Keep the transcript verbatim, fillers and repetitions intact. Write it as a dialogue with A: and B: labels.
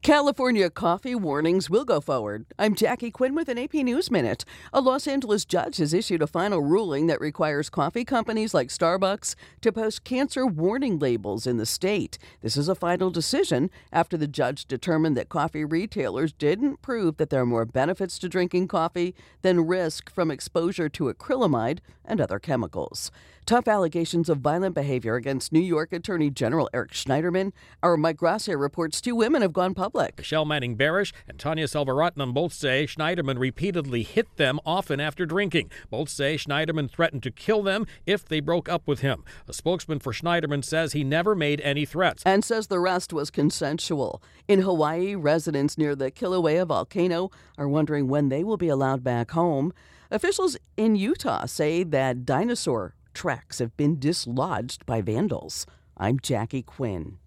A: California coffee warnings will go forward. I'm Jackie Quinn with an A P News Minute. A Los Angeles judge has issued a final ruling that requires coffee companies like Starbucks to post cancer warning labels in the state. This is a final decision after the judge determined that coffee retailers didn't prove that there are more benefits to drinking coffee than risk from exposure to acrylamide and other chemicals. Tough allegations of violent behavior against New York Attorney General Eric Schneiderman. Our Mike Gracia reports two women have gone public.
B: Michelle Manning-Barish and Tanya Selvaratnam both say Schneiderman repeatedly hit them, often after drinking. Both say Schneiderman threatened to kill them if they broke up with him. A spokesman for Schneiderman says he never made any threats.
A: And says the rest was consensual. In Hawaii, residents near the Kilauea volcano are wondering when they will be allowed back home. Officials in Utah say that dinosaur tracks have been dislodged by vandals. I'm Jackie Quinn.